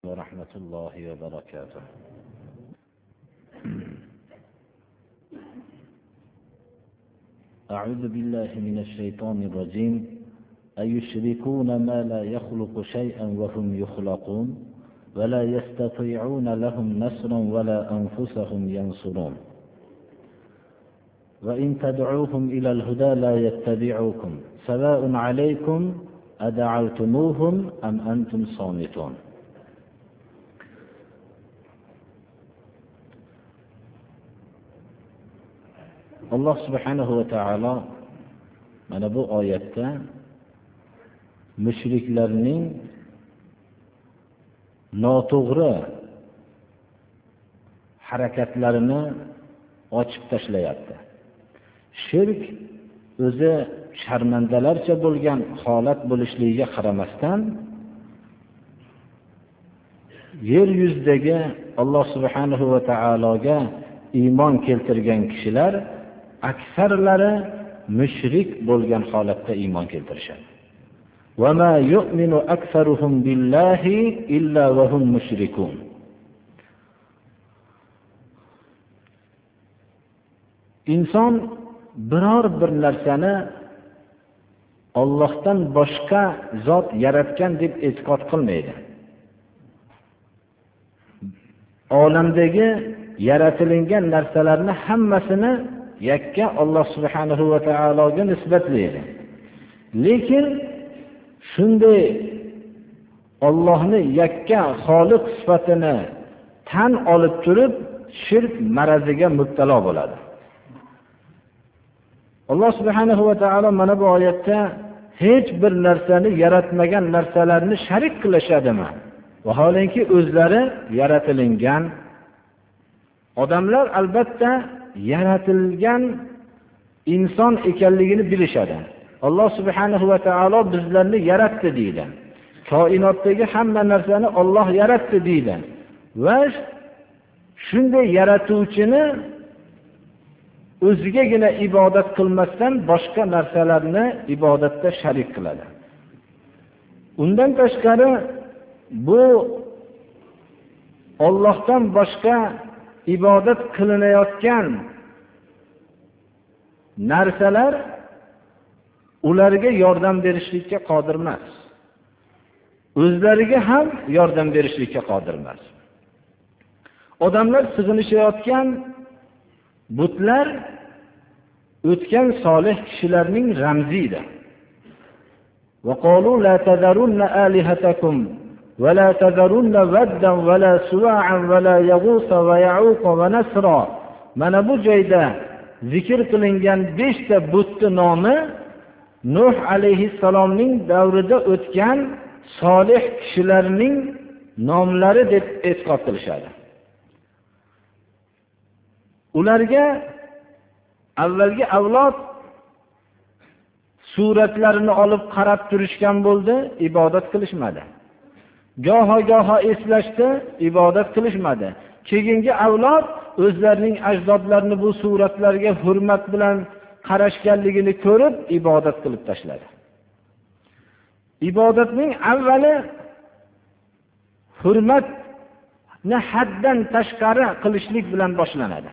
ورحمة الله وبركاته. أعوذ بالله من الشيطان الرجيم. أيشركون ما لا يخلق شيئا وهم يخلقون ولا يستطيعون لهم نصرا ولا أنفسهم ينصرون وإن تدعوهم إلى الهدى لا يتبعوكم سواء عليكم أدعوتموهم أم أنتم صامتون. Alloh subhanahu va taolo mana bu oyatda mushriklarning noto'g'ri harakatlarini ochib tashlayapti. Shirk o'zi sharmandalarcha bo'lgan holat bo'lishligiga qaramasdan yer yuzidagi Alloh subhanahu va taologa iymon keltirgan kishilar aksarlari mushrik bo'lgan holatda iymon keltirishadi. Va ma yu'minu aktsaruhum billahi illa va hum mushrikun. Inson biror bir narsani Allohdan boshqa zot yaratgan deb e'tiqod qilmaydi. Olamdagi yaratilgan narsalarni hammasini yakka Alloh subhanahu va taologa nisbatlaydi. Lekin shunday Allohni yakka xoliq sifatini tan olib turib shirk maraziga mubtalo bo'ladi. Alloh subhanahu va taolo mana bu oyatda hech bir narsani yaratmagan narsalarni sharik qilishadimi? Vaholanki o'zlari yaratilgan odamlar albatta yaratilgan inson ekanligini bilishadi. Alloh subhanahu va taolo bizlarni yaratdi deydi. Koinotdagi hamma narsani Alloh yaratdi deydi. Va shunday yaratuvchini o'zigagina ibodat qilmasdan boshqa narsalarni ibodatda sharik qiladi. Undan tashqari bu Allohdan boshqa ibodat qilinayotgan narsalar ularga yordam berishlikka qodir emas. O'zlariga ham yordam berishlikka qodir emas. Odamlar sig'inishayotgan butlar o'tgan solih kishilarning ramzidir. Va qalu la tadharunna alihatakum va la tadharunna vaddan va la suwa'an va la yaghusa va ya'uq va nasra. Mana bu joyda zikr qilingan 5 ta butning nomi Nuh alayhissalomning davrida o'tgan solih kishilarning nomlari deb e'tiqod qilishadi. Ularga avvalgi avlod suratlarini olib qarab turishgan bo'ldi, ibodat qilishmadi. Goho eslashdi, ibodat qilishmadi. Keyingi avlod o'zlarining ajdodlarini bu suratlarga hurmat bilan qarashganligini ko'rib ibodat qilib tashladi. Ibodatning avvali hurmatni haddan tashqari qilishlik bilan boshlanadi.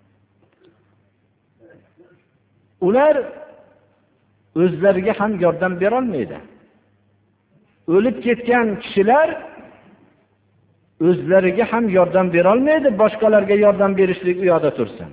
Ular o'zlariga ham yordam bera olmaydi. O'lib ketgan kishilar o'zlariga ham yordam bera olmaydi, boshqalarga yordam berishlik u yoqda tursin.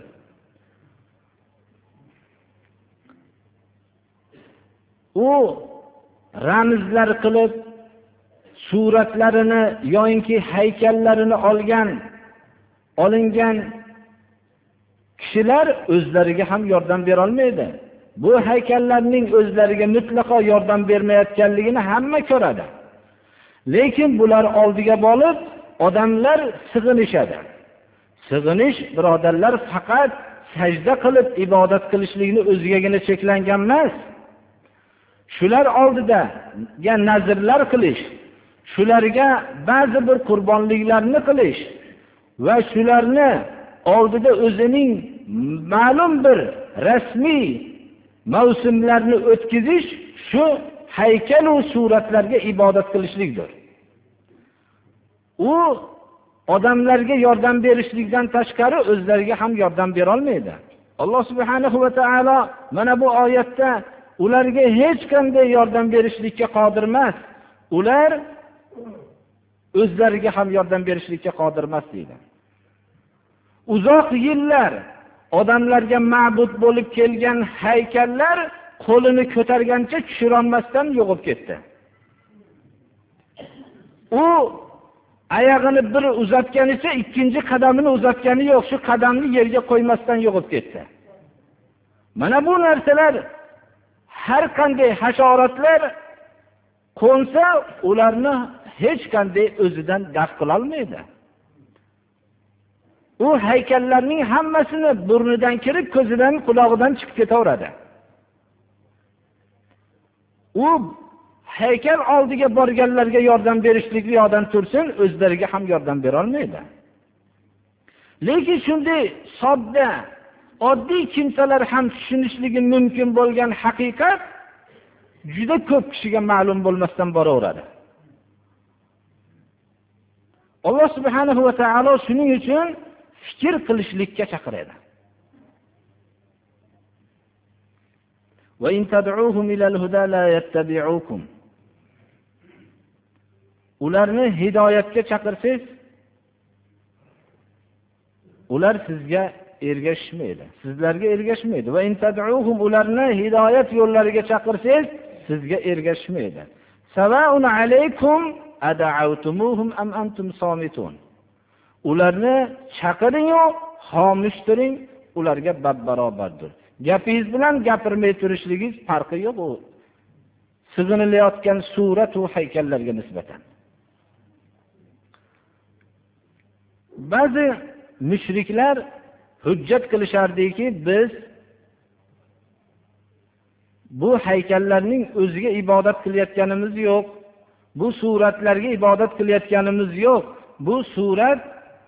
U ramzlar qilib suratlarini yoki haykallarini olingan kishilar o'zlariga ham yordam bera olmaydi. Bu haykallarning o'zlariga mutlaqo yordam bermayotganligini hamma ko'radi. Lekin bular oldiga borib odamlar sig'inishadi. Sig'inish birodarlar faqat sajda qilib ibodat qilishlikni o'zigagina cheklangan emas. Shular oldida nazrlar qilish, shularga ba'zi bir qurbonliklarni qilish va shularni oldida o'zining ma'lum bir rasmiy mavsumlarni o'tkazish shu haykal va suratlarga ibodat qilishlikdir. u odamlarga yordam berishlikdan tashqari o'zlariga ham yordam bera olmaydi. Alloh subhanahu va taolo mana bu oyatda ularga hech qanday yordam berishlikka qodir emas. Ular o'zlariga ham yordam berishlikka qodir emas deydi. Uzoq yillar odamlarga ma'bud bo'lib kelgan haykallar qo'lini ko'targancha tushirolmasdan yo'qib ketdi. U oyog'ini bir uzatganicha ikkinchi qadamini uzatgani yo'q, shu qadamni yerga qo'ymasdan yo'qib ketdi. Mana bu narsalar har qanday hasharotlar qo'nsa, ularni hech qanday o'zidan daf qila olmaydi. U haykallarning hammasini burnidan kirib, ko'zidan, quloqidan chiqib ketaveradi. U haykal oldiga borganlarga yordam berishlikli odam tursin, o'zlariga ham yordam bera olmaydi. Lekin shunday sodda, oddiy kimsalar ham tushunishligi mumkin bo'lgan haqiqat juda ko'p kishiga ma'lum bo'lmasdan boraveradi. Alloh subhanahu va taolo shuning uchun fikr qilishlikka chaqiradi. Va in tad'uhum ila al-huda la yattabi'ukum. Ularni hidoyatga chaqirsangiz, ular sizga ergashmaydi, sizlarga ergashmaydi. Va in tad'uhum, ularni hidoyat yo'llariga chaqirsangiz, sizga ergashmaydi. Sava'un alaykum ad'awtumuhum am antum somitun. Ularni chaqiring-u, xomush turing, ularga barobardir. Gapingiz bilan gapirmay turishligingiz farqi yo'q. U sig'inilayotgan surat va haykallarga nisbatan. Ba'zi mushriklar hujjat qilishardiki, biz bu haykallarning o'ziga ibodat qilayotganimiz yo'q. Bu suratlarga ibodat qilayotganimiz yo'q. Bu surat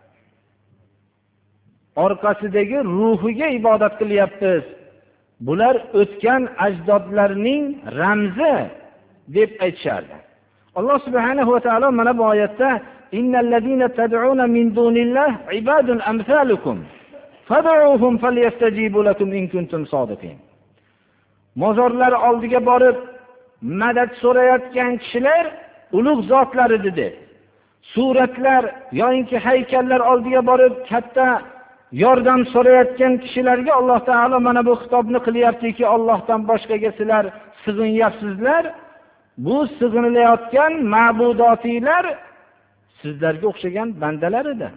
orqasidagi ruhiga ibodat qilyapmiz. Bular o'tgan ajdodlarning ramzi deb aytishardi. Alloh subhanahu va taolo mana bu oyatda innallazina tad'una min dunillah ibadun amsalukum fad'uhum falyastajibu lakum in kuntum sodiqin. Mozorlar oldiga borib madad so'rayotgan kishilar ulug' zotlar edi. Suratlar yoki haykallar oldiga borib katta yordam so'rayotgan kishilarga Alloh taolo mana bu xitobni qilyaptiki, Allohdan boshqaga sizlar sig'inyapsizlar. Bu sig'inilayotgan ma'budotiylar sizlarga o'xshagan bandalar edi.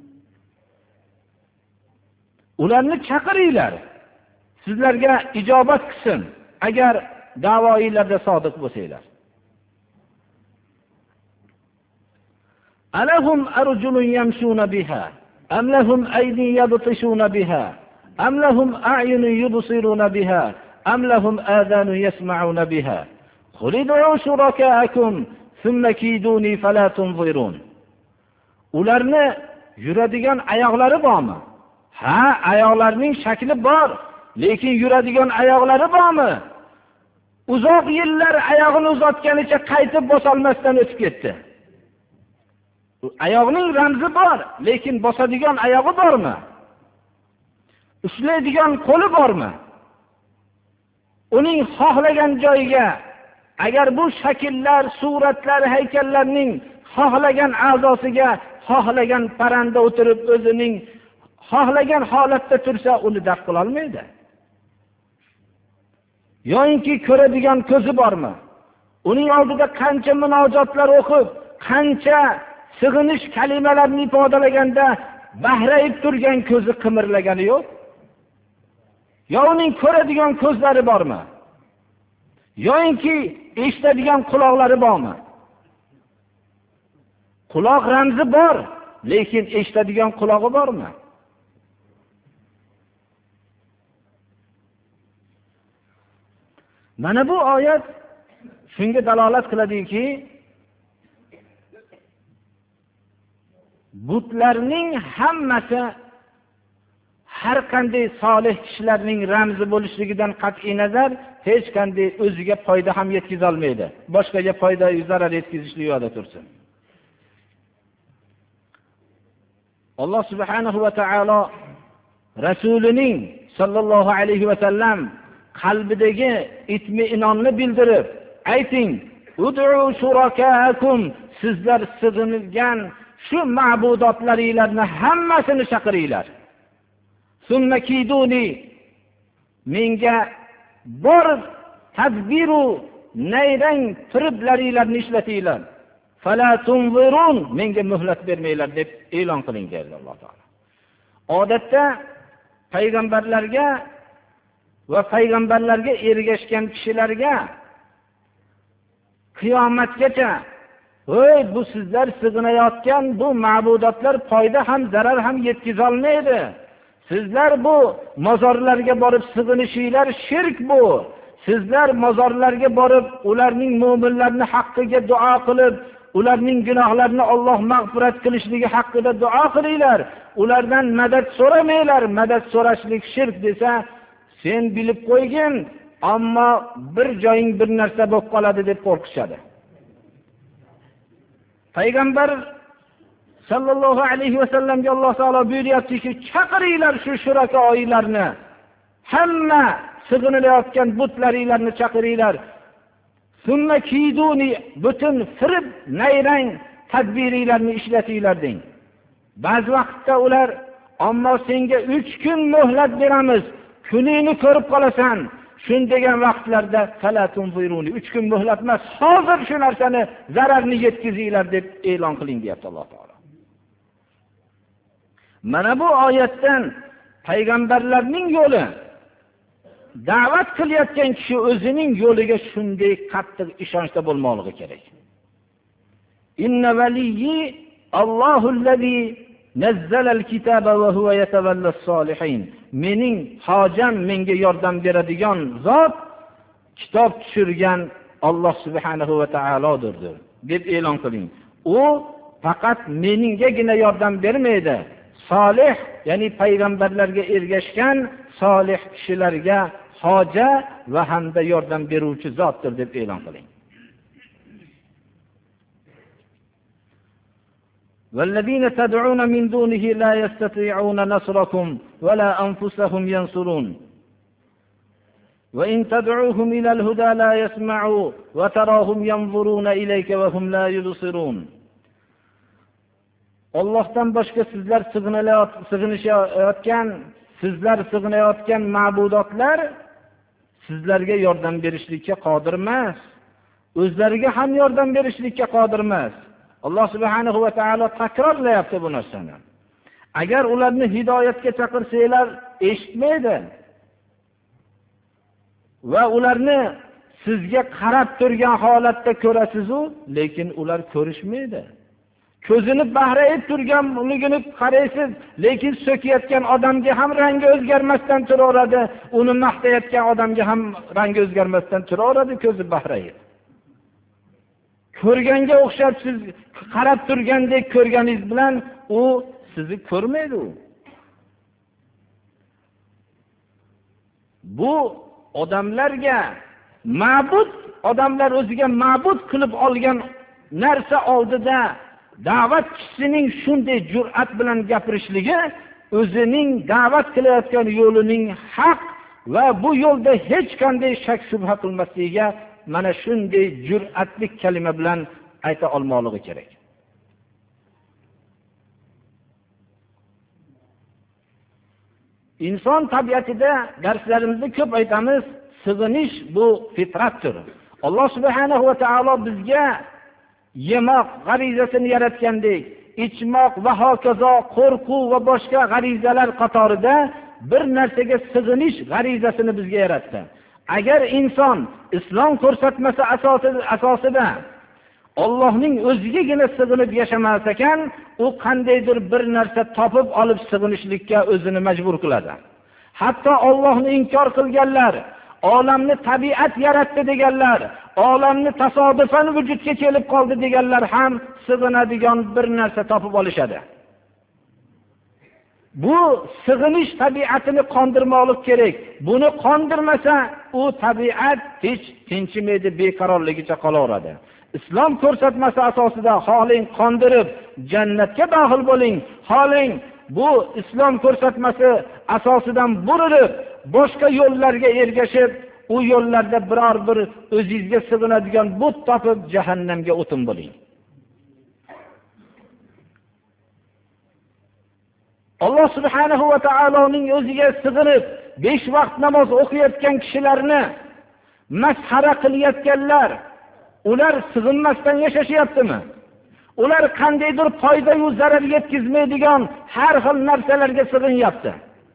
Ularni chaqiringlar, sizlarga ijobat qilsin, agar da'voinglarda sodiq bo'lsanglar. Alahum arjulun yamshuna biha am lahum aydin yabtishuna biha am lahum a'yunun yubsiruna biha am lahum adhanun yasma'una biha qul ud'u shuraka'akum thumma kiduni fala tunzirun. Ularni yuradigan oyoqlari bormi? Ha, oyoqlarning shakli bor, lekin yuradigan oyoqlari bormi? Uzoq yillar oyog'ini uzatganicha qaytib bosolmasdan o'tib ketdi. Oyog'ining ramzi bor, lekin bosadigan oyog'i bormi? Ushlaydigan qo'li bormi? Uning xohlagan joyiga, agar bu shakllar, suratlar, haykallarning xohlagan a'zosiga xohlagan paranda o'tirib o'zining xohlagan holatda tursa, uni daf qila olmaydi. Yo'inki ko'radigan ko'zi bormi? Uning oldida qancha munojotlar o'qib, qancha sig'inish kalimalarini ifodalaganda bahrayib turgan ko'zi qimirlagani yo'q. Yo uning ko'radigan ko'zlari bormi? Yo'inki eshitadigan quloqlari bormi? Quloq ramzi bor, lekin eshitadigan qulog'i bormi? Mana bu oyat shunga dalolat qiladiki, butlarning hammasi har qanday solih kishilarning ramzi bo'lishligidan qat'iy nazar hech qanday o'ziga foyda ham yetkiza olmaydi. Boshqaga foyda, zarar yetkazishli yo'lda tursin. Alloh subhanahu va taolo rasulining sallallohu alayhi va sallam qalbidagi itminonni bildirib ayting, ud'u shurakaakum, sizlar sig'ingan shu ma'budotlaringlarni hammasini chaqiringlar. Summa kiduni, menga bor tadbiru nayrang firiblaringlarni ishlatinglar. Fala tunzirun, menga muhlat bermanglar deb e'lon qiling dedi Alloh taolo. Odatda payg'ambarlarga va payg'ambarlarga ergashgan kishilarga qiyomatgacha bu sizlar sig'inayotgan bu ma'budotlar foyda ham zarar ham yetkiza olmaydi. Sizlar bu mozorlarga borib sig'inishinglar shirk bu. Sizlar mozorlarga borib ularning mu'minlarning haqqiga duo qilib, ularning gunohlarini Alloh mag'firat qilishligi haqida duo qilinglar. Ulardan madad so'ramanglar. Madad so'rashlik shirk desa, sen bilib qo'ygin, ammo bir joying bir narsa bo'lib qoladi deb qo'rqishadi. Payg'ambar sallallohu alayhi va sallamga Alloh taolo buyuryaptiki, chaqiringlar shu shurakaoylarni. Hamma sig'inilayotgan butlaringlarni chaqiringlar. Summa kiduni, butun firib, nayrang tadbiringlarni ishlatinglar deng. Ba'zi vaqtda ular, ammo senga 3 kun muhlat beramiz, kuningni ko'rib qolasan. Shun degan vaqtlarda falatun buyuruni, 3 kun muhlat emas, hozir shu narsani zararni yetkazinglar deb e'lon qiling deyapti Alloh taolo. Mana bu oyatdan payg'ambarlarning yo'li, da'vat qilayotgan kishi o'zining yo'liga shunday qattiq ishonchda bo'lmoqligi kerak. Inna valiyyi Allohullazi nazzalal kitaba va huwa yatawallas solihin. Mening hojam, menga yordam beradigan zot kitob tushirgan Alloh subhanahu va taolodir deb e'lon qiling. U faqat meningagina yordam bermaydi. Solih, ya'ni payg'ambarlarga ergashgan solih kishilarga hoja va hamda yordam beruvchi zotdir deb e'lon qiling. والذين تدعون من دونه لا يستطيعون نصركم ولا أنفسهم ينصرون وإن تدعوهم إلى الهدى لا يسمعوا وتراهم ينظرون إليك وهم لا يبصرون. Allohdan boshqa sizlar sig'inayotgan ma'budotlar sizlarga yordam berishlikka qodir emas. O'zlariga ham yordam berishlikka qodir emas. Alloh subhanahu va taolo takrorlayapti bu narsani. Agar ularni hidoyatga chaqirsanglar eshitmaydi va ularni sizga qarab turgan holatda ko'rasiz-u, lekin ular ko'rishmaydi. Ko'zini bahrayib turganligini qaraysiz, lekin so'kayotgan odamga ham rangi o'zgarmasdan turaveradi, uni maqtayotgan odamga ham rangi o'zgarmasdan turaveradi, ko'zi bahrayib. Ko'rganga o'xshab siz qarab turgandek ko'rganingiz bilan u sizni ko'rmaydi. Bu odamlarga ma'bud, odamlar o'ziga ma'bud qilib olgan narsa oldida da'vatchisining shunday jur'at bilan gapirishligi o'zining da'vat qilayotgan yo'lining haq va bu yo'lda hech qanday shak shubha qilmasligiga mana shunday jur'atli kalima bilan ayta olmoqligi kerak. Inson tabiatida darslarimizda ko'p aytamiz, sig'inish bu fitratdir. Alloh subhanahu va taolo bizga yemoq g'arizasini yaratgandek, ichmoq va hokazo qo'rquv va boshqa g'arizalar qatorida bir narsaga sig'inish g'arizasini bizga yaratdi. Agar inson islom ko'rsatmasi asosida Allohning o'zigagina sig'inib yashamas ekan, u qandaydir bir narsa topib olib sig'inishlikka o'zini majbur qiladi. Hatto Allohni inkor qilganlar, olamni tabiat yaratdi deganlar, olamni tasodifan vujudga kelib qoldi deganlar ham sig'inadigan bir narsa topib olishadi. Bu sig'inish tabiatini qondirmoqlik kerak. Buni qondirmasa, u tabiat hech tinchimaydi, beqarorligicha qolaveradi. islom ko'rsatmasi asosida xohlang qondirib jannatga daxil bo'ling, xohlang bu islom ko'rsatmasi asosidan burilib boshqa yo'llarga ergashib, u yo'llarda biror bir o'zingizga sig'inadigan but topib jahannamga o'tin bo'ling. Alloh subhanahu va taoloning o'ziga sig'inib 5 vaqt namoz o'qiyotgan kishilarni masxara qilayotganlar, ular sig'inmasdan yashashyaptimi? Ular qandaydir foyda va zarar yetkazmaydigan har xil narsalarga sig'inyapti.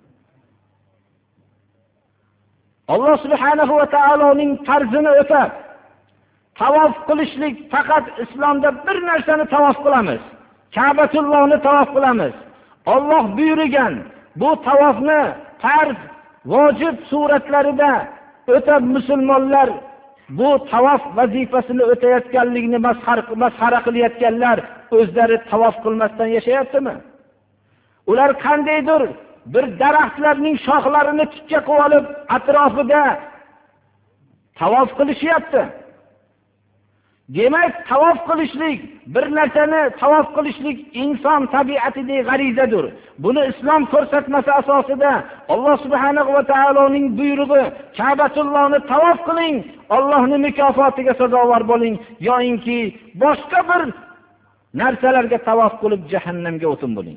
Alloh subhanahu va taoloning farzini o'tab, tavof qilishlik faqat islomda bir narsani tavof qilamiz. Ka'batullohni tavof qilamiz. Alloh buyurgan bu tavofni farz, vojib suratlarida o'tab musulmonlar bu tavof vazifasini o'tayotganligini masxara qilayotganlar o'zlari tavof qilmasdan yashayaptimi? Ular qandaydir bir daraxtlarning shoxlarini tikka qilib olib atrofida tavof qilishyapti. Demak, tavof qilishlik, bir narsani tavof qilishlik inson tabiatidagi g'arizadir. Buni islom ko'rsatmasi asosida Alloh subhanahu va taoloning buyrug'i, Ka'batullohni tavof qiling, Allohning mukofotiga sazovor bo'ling, yoinki boshqa bir narsalarga tavof qilib jahannamga o'tin bo'ling.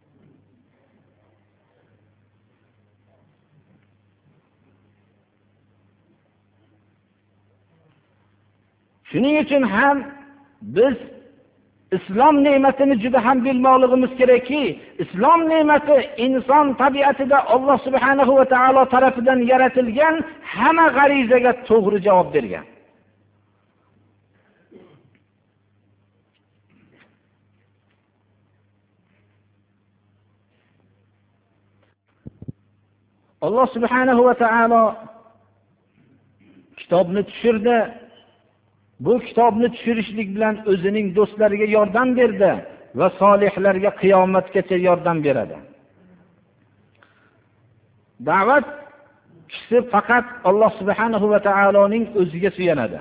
Shuning uchun ham biz islom ne'matini juda ham bilmoqligimiz kerakki, islom ne'mati inson tabiatida Alloh subhanahu va taolo tarafidan yaratilgan hamma g'arizaga to'g'ri javob bergan. Alloh subhanahu va taolo kitobni tushirdi. Bu kitobni tushirishlik bilan o'zining do'stlariga yordam berdi va solihlarga qiyomatgacha yordam beradi. Da'vat kishisi faqat Alloh subhanahu va taoloning o'ziga suyanadi.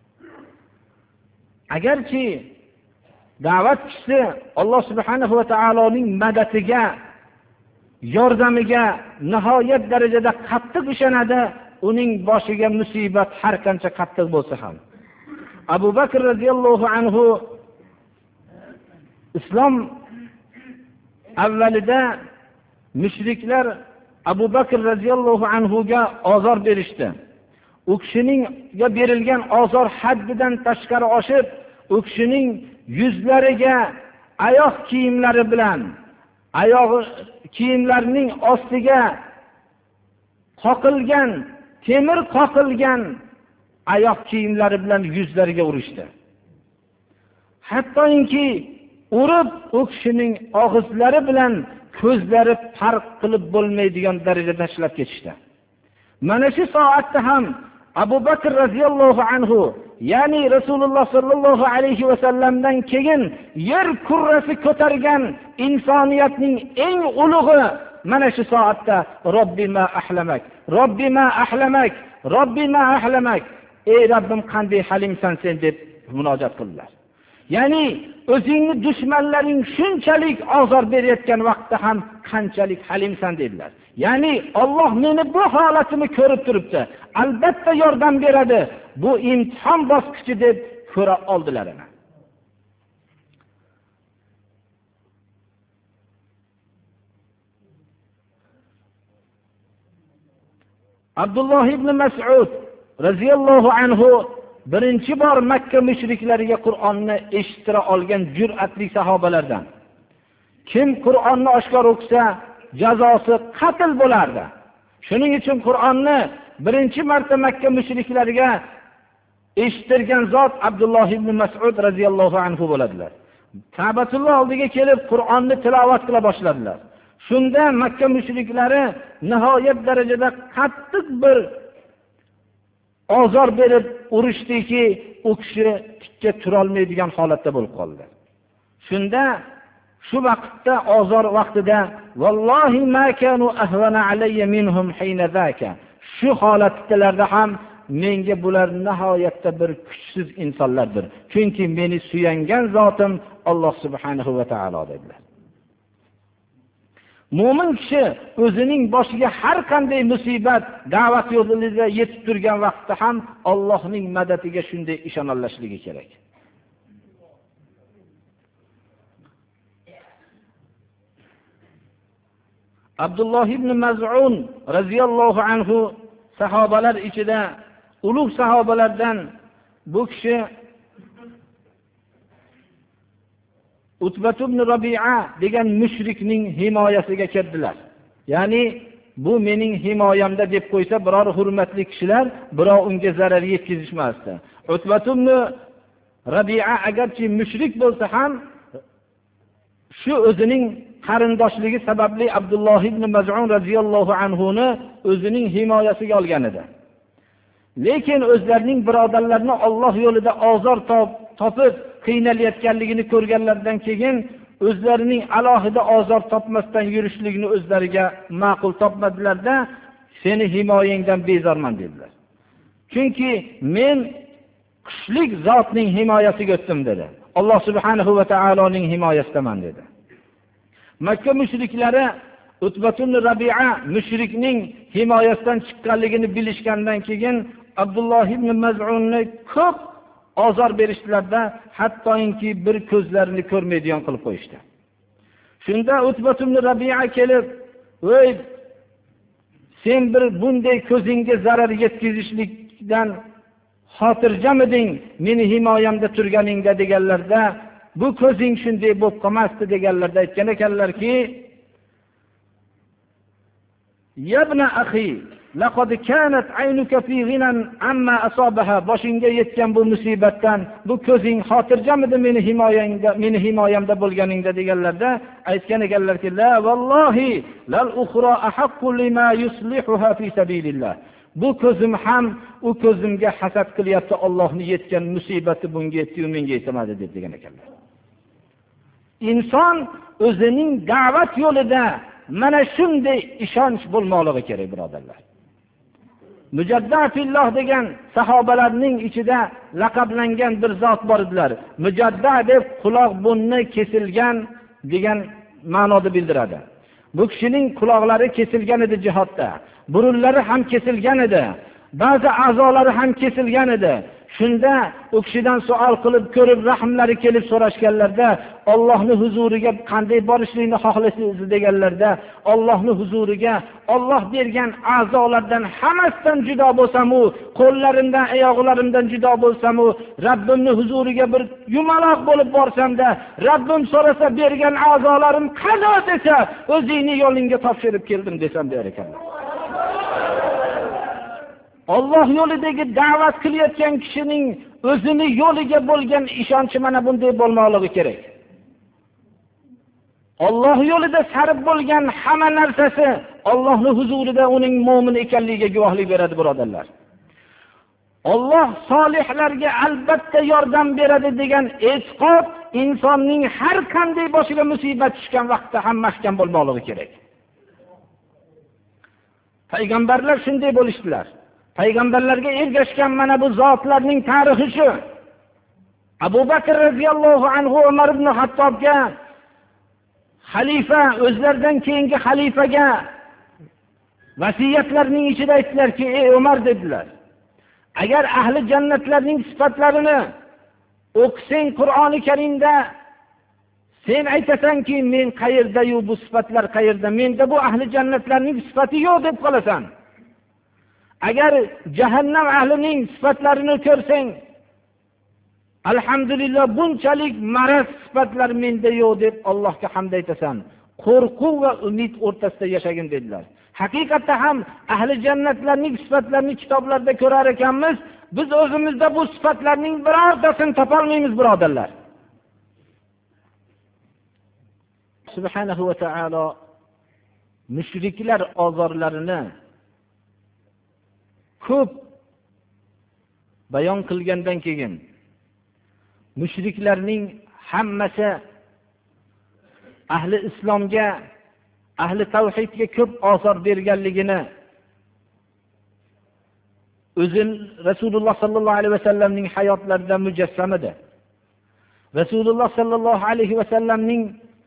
Agarchi da'vat kishisi Alloh subhanahu va taoloning madadiga, yordamiga nihoyat darajada qattiq ishonadi, uning boshiga musibat har qancha qattiq bo'lsa ham. Abu Bakr radhiyallohu anhu islom avvalida mushriklar Abu Bakr radhiyallohu anhuga ozor berishdi. U kishiningga berilgan ozor haddidan tashqari oshib, u kishining yuzlariga oyoq kiyimlari bilan, oyoq kiyimlarining ostiga qoqilgan, temir qoqilgan oyoq kiyimlari bilan yuzlariga urishdi. Hattoki urib, u kishining og'izlari bilan ko'zlari farq qilib bo'lmaydigan darajada tashlab ketishdi. Mana shu soatda ham Abu Bakr radhiyallohu anhu, ya'ni Rasululloh sallallohu alayhi va sallamdan keyin yer kurrasi ko'targan insoniyatning eng ulug'i mana shu soatda Robbima ahlamak, Robbima ahlamak, Robbima ahlamak, ey Rabbim qanday halimsan sen deb munojat qildilar. Ya'ni o'zingni dushmanlaring shunchalik ozor berayotgan vaqtda ham qanchalik halimsan dedilar. Ya'ni Alloh meni bu holatimni ko'rib turibdi. Albatta yordam beradi. Bu imtihon bosqichi deb ko'ra oldilar ana. Abdulloh ibn Mas'ud radhiyallohu anhu birinchi bor Makka mushriklariga Qur'onni eshittira olgan jur'atli sahobalardan. Kim Qur'onni oshkor o'qisa, jazosi qatl bo'lardi. Shuning uchun Qur'onni birinchi marta Makka mushriklariga eshittirgan zot Abdulloh ibn Mas'ud radhiyallohu anhu bo'ladilar. Ka'batulloh oldiga kelib Qur'onni tilovat qila boshladilar. Shunda Makka mushriklari nihoyat darajada qattiq bir ozor berib urishdiki, u kishi tikka tura olmaydigan holatda bo'lib qoldi. Shunda shu vaqtda ozor vaqtida vallohi ma kanu ahwana alayya minhum hina zaka. Shu holatlarda ham menga bular nihoyatda bir kuchsiz insonlardir. Chunki meni suyangan zotim Alloh subhanahu va taolo dedilar. Mo'min kishi o'zining boshiga har qanday musibat, da'vat yo'lida yetib turgan vaqtda ham Allohning madadiga shunday ishona olishligi kerak. Abdulloh ibn Maz'un radhiyallohu anhu sahobalar ichida ulug' sahobalardan bu kishi Utbat ibn Rabi'a degan mushrikning himoyasiga kirdilar. Ya'ni bu mening himoyamda deb qo'ysa, biror hurmatli kishilar birov unga zarar yetkazishmasdi. Utbat ibn Rabi'a agarchi mushrik bo'lsa ham shu o'zining qarindoshligi sababli Abdulloh ibn Maz'un radhiyallohu anhu ni o'zining himoyasiga olgan edi. Lekin o'zlarining birodarlarini Alloh yo'lida ozor topib qiynalayotganligini ko'rganlardan keyin o'zlarining alohida ozor topmasdan yurishligini o'zlariga ma'qul topmadilarda, seni himoyangdan bezorman dedilar. Chunki men kuchli zotning himoyasiga o'tdim dedi. Alloh subhanahu va taoloning himoyasidaman dedi. Makka mushriklari Utbatun Rabi'a mushrikning himoyasidan chiqqanligini bilishgandan keyin Abdulloh ibn Maz'unni ko'p ozor berishdilarda, hattoki bir ko'zlarini ko'rmaydigan qilib qo'yishdi. Shunda Utbatun Rabi'a kelib, "Voy, sen bir bunday ko'zingga zarar yetkazishlikdan xotirjamiding, meni himoyamda turganingda" deganlarda, bu ko'zing shunday bo'lib qolmasdi deganlarda aytgan ekanlarki, "Yabna akhi, laqad kanat aynuka fi ghinan amma asabaha", boshingga yetgan bu musibatdan bu ko'zing xotirjamidi meni himoyamda bo'lganingda deganlarda aytgan ekanlarki, "La vallohi lal ukhra ahaqqu lima yuslihuha fi sabilillah". Bu ko'zim ham u ko'zimga hasad qilyapti, Allohning yetgan musibati bunga yetdi-yu menga yetmadi deb degan ekanlar. Inson o'zining da'vat yo'lida mana shunday ishonch bo'lmoqligi kerak, birodarlar. Mujaddafilloh degan sahobalarning ichida laqablangan bir zot bor edilar. Mujadda deb quloq burni kesilgan degan ma'noda bildiradi. Bu kishining quloqlari kesilgan edi jihodda, burunlari ham kesilgan edi, ba'zi a'zolari ham kesilgan edi. Shunda u kishidan savol qilib ko'rib, rahmlari kelib so'rashganlarda, Allohning huzuriga qanday borishlikni xohlaysiz deganlarda, Allohning huzuriga Alloh bergan a'zolardan hammasidan judo bo'lsam-u, qo'llarimdan, oyoqlarimdan judo bo'lsam-u, Rabbimning huzuriga bir yumaloq bo'lib borsam-da, Rabbim so'rasa bergan a'zolarim qani desa, o'zingning yo'lingga topshirib keldim desam der ekanlar. Alloh yo'lidagi da'vat qilayotgan kishining o'zini yo'liga bo'lgan ishonchi mana bunday bo'lmoqligi kerak. Alloh yo'lida sarf bo'lgan hamma narsasi Allohning huzurida uning mo'min ekanligiga guvohlik beradi, birodarlar. Alloh solihlarga albatta yordam beradi degan e'tiqod insonning har qanday boshiga musibat tushgan vaqtda ham mahkam bo'lmoqligi kerak. Payg'ambarlar shunday bo'lishdilar. Payg'ambarlarga ergashgan mana bu zotlarning tarixi shu. Abu Bakr radhiyallohu anhu Umar ibn Hattobga xalifa, o'zlaridan keyingi xalifaga vasiyatlarning ichida aytdilarki, "Ey Umar", dedilar, "agar ahli jannatlarning sifatlarini o'qisang Qur'oni Karimda, sen aytasanki, men qayerda-yu bu sifatlar qayerda? Menda bu ahli jannatlarning sifati yo'q deb qolasan. Agar jahannam ahlining sifatlarini ko'rsang, alhamdulillah bunchalik maraz sifatlar menda yo'q deb Allohga hamd aytasan. Qo'rquv va umid o'rtasida yashagin", dedilar. Haqiqatda ham ahli jannatlarning sifatlarini kitoblarda ko'rar ekanmiz, biz o'zimizda bu sifatlarning birortasini topa olmaymiz, birodarlar. Subhanahu va taolo mushriklar ozorlarini ko'p bayon qilgandan keyin mushriklarning hammasi ahli islomga, ahli tavhidga ko'p ozor berganligini o'zin Rasululloh sallallohu alayhi vasallamning hayotlarida mujassam edi. Rasululloh sallallohu alayhi vasallamning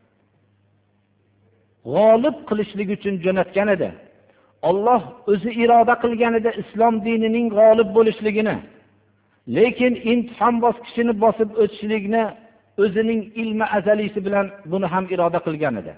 g'olib qilishlik uchun jo'natgan edi. Alloh o'zi iroda qilgan edi islom dinining g'olib bo'lishligini. Lekin imtihon bosqichini bosib o'tishlikni o'zining ilmi azalisi bilan buni ham iroda qilgan edi.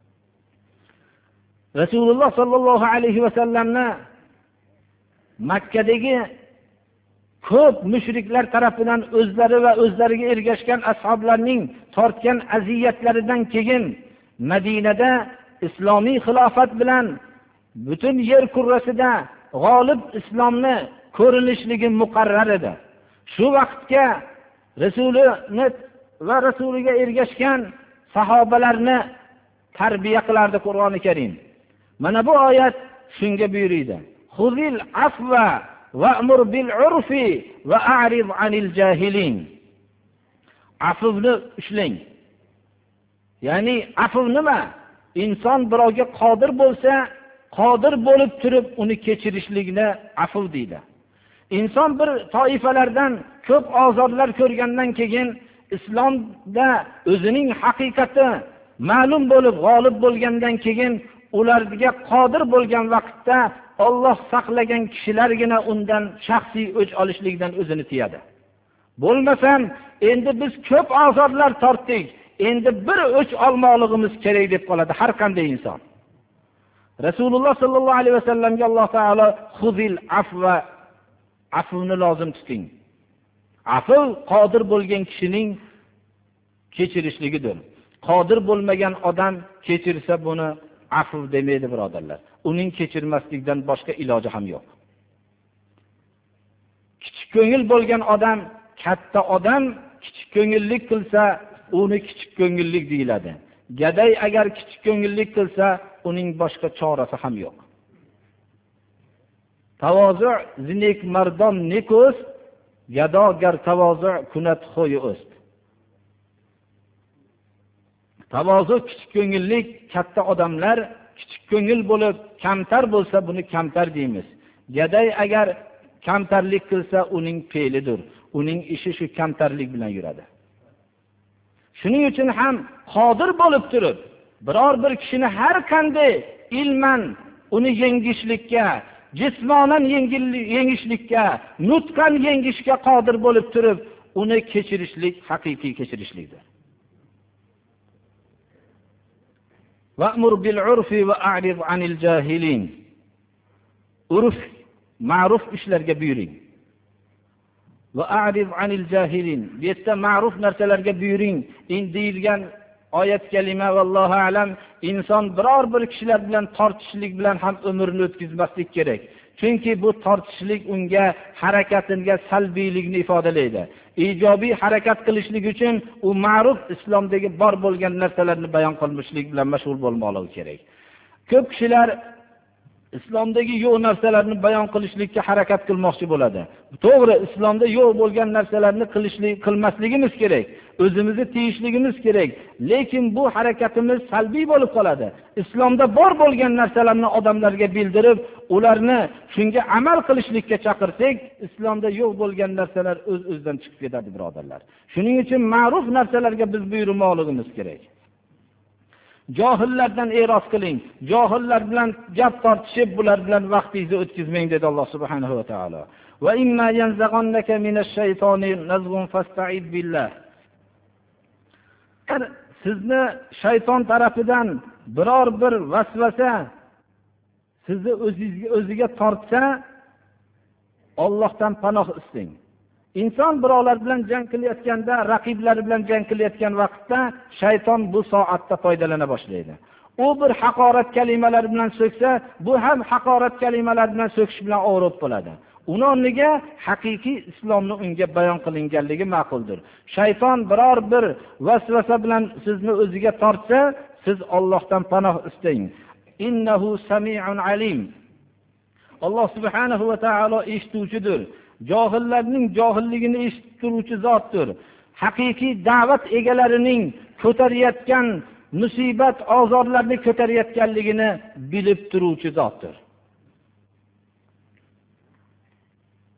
Rasululloh sallallohu alayhi vasallamni Makkadagi ko'p mushriklar tarafidan o'zlari va o'zlariga ergashgan ashoblarning tortgan aziyatlaridan keyin Madinada islomiy xilofat bilan butun yer kurrasida g'olib islomni ko'rinishligi muqarrar edi. Shu vaqtga Rasulini va Rasuliga ergashgan sahobalarni tarbiya qilardi Qur'oni Karim. Mana bu oyat shunga buyuriydi. Xuzil afva va'mur bil urfi va a'rid anil jahilin. Afvni ushlang. Ya'ni afv nima? Inson birovga qodir bo'lsa, qodir bo'lib turib uni kechirishlikni afv deydi. Inson bir toifalardan ko'p ozorlar ko'rgandan keyin islomda o'zining haqiqati ma'lum bo'lib g'olib bo'lgandan keyin ularga qodir bo'lgan vaqtda Alloh saqlagan kishilargina undan shaxsiy o'ch olishlikdan o'zini tiyadi. Bo'lmasam, endi biz ko'p azorlar tortdik, endi bir o'ch olmoqligimiz kerak deb qoladi har qanday inson. Rasululloh sallallohu alayhi vasallamga Alloh taolo xuzil afva, afvni lozim tuting. Afv qodir bo'lgan kishining kechirishligidir. Qodir bo'lmagan odam kechirsa buni afv demaydi birodarlar. Uning kechirmaslikdan boshqa iloji ham yo'q. Kichik ko'ngil bo'lgan odam, katta odam kichik ko'ngillik qilsa, uni kichik ko'ngillik deyiladi. Gaday agar kichik ko'ngillik qilsa, uning boshqa chorasi ham yo'q. Tavozu zinek mardon neko'st, gado gar tavozu kunat xo'yi o'st. Tavozu kichik ko'ngillik, katta odamlar kichik ko'ngil bo'lib kamtar bo'lsa buni kamtar deymiz. Gaday agar kamtarlik qilsa uning fe'lidir. Uning ishi shu kamtarlik bilan yuradi. Shuning uchun ham qodir bo'lib turib, biror bir kishini har qanday ilman uni yengishlikka, jismonan yengishlikka, nutqan yengishga qodir bo'lib turib, uni kechirishlik haqiqiy kechirishlikdir. Va'mur bil urfi va a'rid anil jahilin. Urf, ma'ruf ishlarga buyuring. Va a'rid anil jahilin. Bu yerda ma'ruf narsalarga buyuring. Deyilgan oyat kalima vallohu alam inson biror bir kishilar bilan tortishlik bilan ham umrini o'tkazmaslik kerak. Chunki bu tortishlik unga harakatiga salbiylikni ifodalaydi. Ijobiy harakat qilishlik uchun u ma'ruf islomdagi bor bo'lgan narsalarni bayon qilishlik bilan mashg'ul bo'lmoqligi kerak. Ko'p kishilar islomdagi yo'q narsalarni bayon qilishlikka harakat qilmoqchi bo'ladi. To'g'ri, islomda yo'q bo'lgan narsalarni qilmasligimiz kerak. O'zimizni tiyishligimiz kerak. Lekin bu harakatimiz salbiy bo'lib qoladi. Islomda bor bo'lgan narsalarni odamlarga bildirib, ularni shunga amal qilishlikka chaqirsak, islomda yo'q bo'lgan narsalar o'z-o'zidan chiqib ketadi, birodarlar. Shuning uchun ma'ruf narsalarga biz buyurmoqligimiz kerak. Johillardan e'roz qiling. Johillar bilan gap tortishib, bular bilan vaqtingizni o'tkazmang dedi Alloh subhanahu va taolo. Va imma yanzaghannaka minash shaytoni nazghun fasta'id billah. Sizni shayton tarafidan biror bir vasvasa sizni o'ziga tortsa, Allohdan panoh isting. Inson birovlar bilan jang qilayotganda, raqiblari bilan jang qilayotgan vaqtda shayton bu soatda foydalana boshlaydi. U bir haqorat kalimalari bilan so'ksa, bu ham haqorat kalimalari bilan so'kish bilan o'rib bo'ladi. Uning o'rniga haqiqiy islomni unga bayon qilinganligi ma'quldir. Shayton biror bir vasvasa bilan sizni o'ziga tortsa, siz Allohdan panoh isting. Innahu sami'un alim. Alloh subhanahu va taolo eshituvchidir. Johillarning johilligini eshituvchi zotdir. Haqiqiy da'vat egalarining ko'tarayotgan musibat, azorlarni ko'tarayotganligini bilib turuvchi zotdir.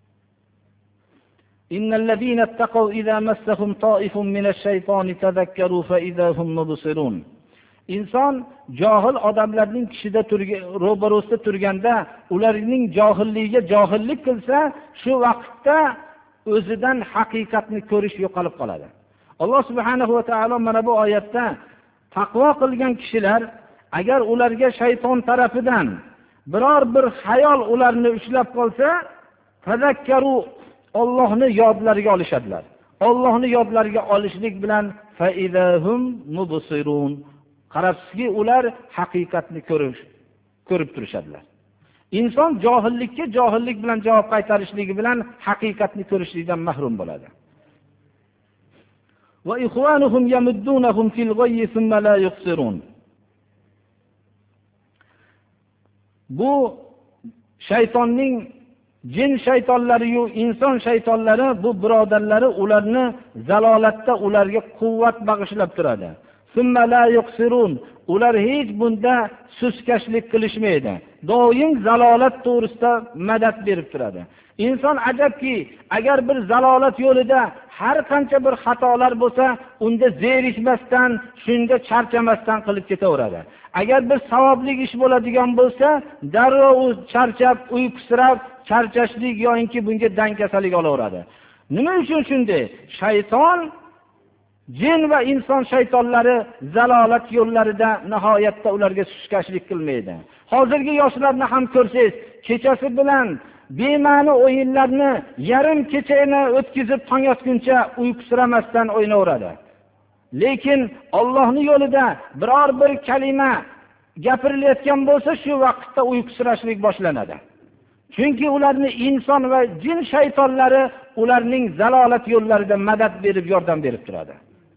innallazina ittaqaw idza massahum ta'ifun minash-shaytoni tadhakkaru fa idza hum mubsirun. Inson johil odamlarning kishida ro'barosida turganda ularning johilligiga johillik qilsa, shu vaqtda o'zidan haqiqatni ko'rish yo'qolib qoladi. Alloh subhanahu va taolo mana bu oyatda taqvo qilgan kishilar agar ularga shayton tarafidan biror bir xayol ularni ushlab qolsa, tadakkaru, Allohni yodlariga olishadilar. Allohni yodlariga olishlik bilan fa idahum mubsirun. Qarabsizki, ular haqiqatni ko'rib turishadilar. Inson johillikka johillik bilan javob qaytarishligi bilan haqiqatni ko'rishlikdan mahrum bo'ladi. Va ikhwanuhum yamuddunahum fil ghayyi thumma la yuqsirun. Bu shaytonning jin shaytonlari yu inson shaytonlari, bu birodarlari ularni zalolatda ularga quvvat bag'ishlab turadi. Thumma la yuqsirun. Ular hech bunda suskashlik qilishmaydi. Doim zalolat to'g'risida madad berib turadi. Inson ajabki, agar bir zalolat yo'lida har qancha bir xatolar bo'lsa, unda zerikmasdan, shunga charchamasdan qilib ketaveradi. Agar bir savobli ish bo'ladigan bo'lsa, darrov charchab, uyqusirab, charchashlik yoki bunga dang kasallik olaveradi. Nima uchun shunday? Shayton, jin va inson shaytonlari zalolat yo'llarida nihoyatda ularga suskashlik qilmaydi. Hozirgi yoshlarni ham ko'rsangiz, kechasi bilan bema'ni o'yinlarni yarim kechani o'tkazib tong otguncha uyqusiramasdan o'ynaveradi. Lekin Allohning yo'lida biror bir kalima gapirilayotgan bo'lsa, shu vaqtda uyqusirashlik boshlanadi. Chunki ularni inson va jin shaytonlari ularning zalolat yo'llarida madad berib, yordam berib turadi.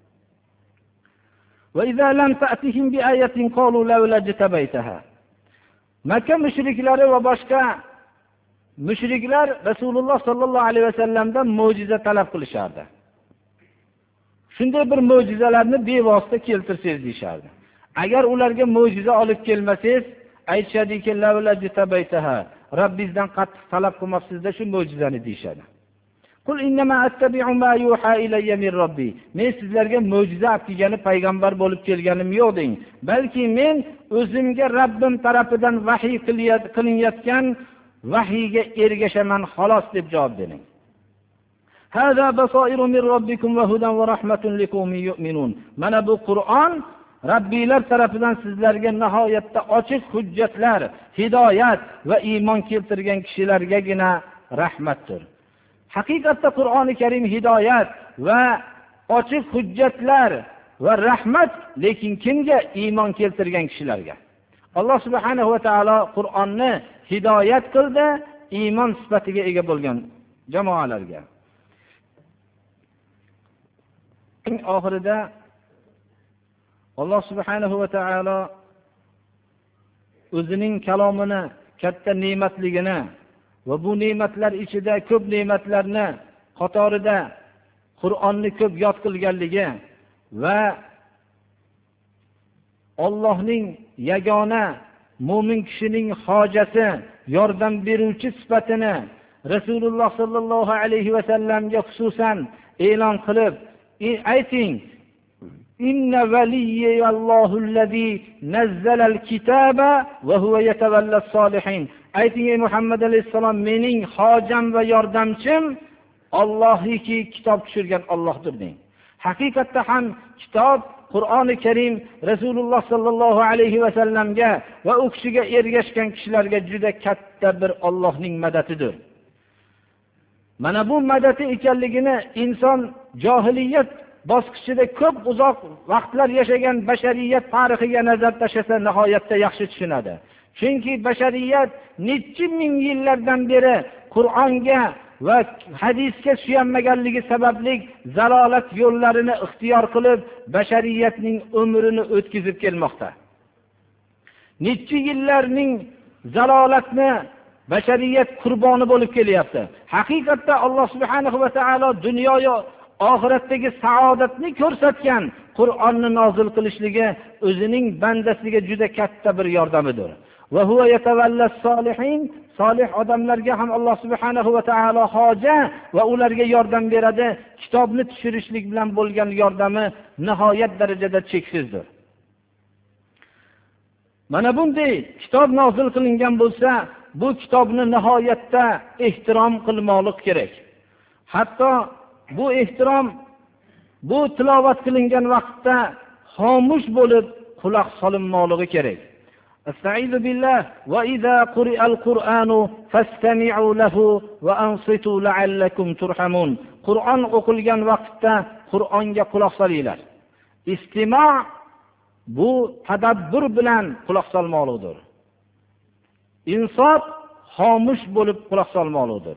Va idza lam ta'tihim bi ayatin qalu lawla jatabaytaha. Makka mushriklari va boshqa mushriklar Rasululloh sallallohu alayhi vasallamdan mo'jiza talab qilishardi. Shunday bir mo'jizalarni bevosita keltirsangiz deyishardi. Agar ularga mo'jiza olib kelmasangiz, aytishadiki lavla jatabaytaha, Rabbingizdan qattiq talab qilmabsiz-da shu mo'jizani deyishadi. Qul innama attabi'u ma yuha ilayya min robbi. Men sizlarga mo'jiza olib kelgani payg'ambar bo'lib kelganim yo'q deng. Balki men o'zimga Rabbim tarafidan vahiy qilinayotgan vahiyga ergashaman xolos deb javob bering. Hada basairu min robbikum va hudan va rahmatun liqaumin yu'minun. Mana bu Qur'on Rabbiylar tarafidan sizlarga nihoyatda ochiq hujjatlar, hidoyat va iymon keltirgan kishilargagina rahmatdir. Haqiqatda Qur'oni Karim hidoyat va ochiq hujjatlar va rahmat, lekin kimga? Iymon keltirgan kishilarga. Alloh subhanahu va taolo Qur'onni hidoyat qildi iymon sifatiga ega bo'lgan jamoalarga. Oxirida Alloh subhanahu va taolo o'zining kalomini, katta ne'matligini va bu ne'matlar ichida ko'p ne'matlarni qatorida Qur'onni ko'p yod qilganligi va Allohning yagona mo'min kishining hojati, yordam beruvchi sifatini Rasululloh sallallohu alayhi va sallamga xususan e'lon qilib, ayting: Inna valiyallohu allazi nazzala al-kitaba va huwa yatawalla as-solihin. Ayting ey Muhammad alayhisalom, mening hojam va yordamchim Allohniki, kitob tushirgan Allohdir deng. Haqiqatda ham kitob Qur'oni Karim Rasululloh sallallohu alayhi va sallamga va u kishiga ergashgan kishilarga juda katta bir Allohning madadidir. Mana bu madadi ekanligini inson johiliyat bosqichida ko'p uzoq vaqtlar yashagan bashariyat tarixiga nazar tashlasa nihoyatda yaxshi tushunadi. Chunki bashariyat necha ming yillardan beri Qur'onga va hadisga suyanmaganligi sababli zalolat yo'llarini ixtiyor qilib, bashariyatning umrini o'tkazib kelmoqda. Necha yillarning zalolatni bashariyat qurboni bo'lib kelyapti. Haqiqatda Alloh subhanahu va taolo dunyoga oxiratdagi saodatni ko'rsatgan Qur'onni nozil qilishligi o'zining bandasiga juda katta bir yordamidir. Va huwa yatawalla solihin, solih odamlarga ham Alloh subhanahu va taolo hoja va ularga yordam beradi. Kitobni tushirishlik bilan bo'lgan yordami nihoyat darajada cheksizdir. Mana bunday kitob nozil qilingan bo'lsa, bu kitobni nihoyatda ehtirom qilmoqlik kerak. Hatto bu ehtirom bu tilovat qilingan vaqtda xomush bo'lib quloq solinmoqligi kerak. Estaizu billah va iza quri'al Qur'anu fastami'u lahu va ansitu la'allakum turhamun. Qur'on o'qilgan vaqtda Qur'onga quloq solinglar. Istima' bu tadabbur bilan quloq solmoqlikdir. Insot xomush bo'lib quloq solmoqlikdir.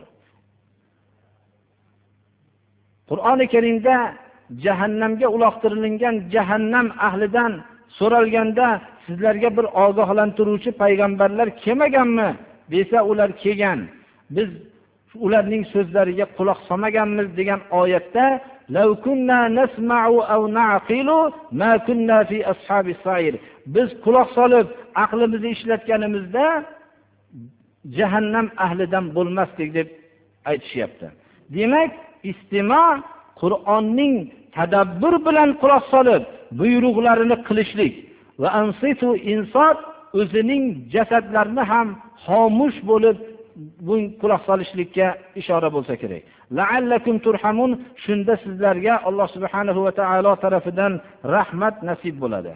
Qur'oni Karimda jahannamga uloqtirilgan jahannam ahlidan so'ralganda sizlarga bir ogohlantiruvchi payg'ambarlar kelmaganmi desa, ular kelgan. Biz ularning so'zlariga quloq solmaganmiz degan oyatda law kunna nasma'u aw na'qilu ma kunna fi ashabis sa'ir. Biz quloq solib aqlimizni ishlatganimizda jahannam ahlidan bo'lmasdik deb aytishyapti. Demak, istima' Qur'onning tadabbur bilan quloq solib buyruqlarini qilishlik va ansitu insot o'zining jasadlarini ham xomush bo'lib bu quloq solishlikka ishora bo'lsa kerak. La'allakum turhamun, shunda sizlarga Alloh subhanahu va taolo tarafidan rahmat nasib bo'ladi.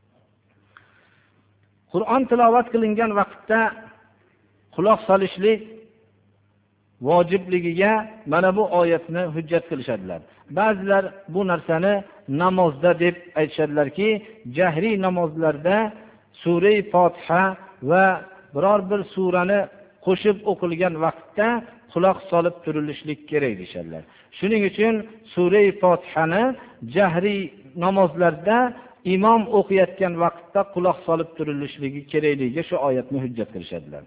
Qur'on tilovat qilingan vaqtda quloq solishlik vojibligiga mana bu oyatni hujjat qilishadilar. Ba'zilar bu narsani namozda deb aytishadilarki, jahriy namozlarda sura-i Fotiha va biror bir surani qo'shib o'qilgan vaqtda quloq solib turilishlik kerak deyshadilar. Shuning uchun sura-i Fotihani jahriy namozlarda imom o'qiyotgan vaqtda quloq solib turilishligi kerakligiga shu oyatni hujjat qilishadilar.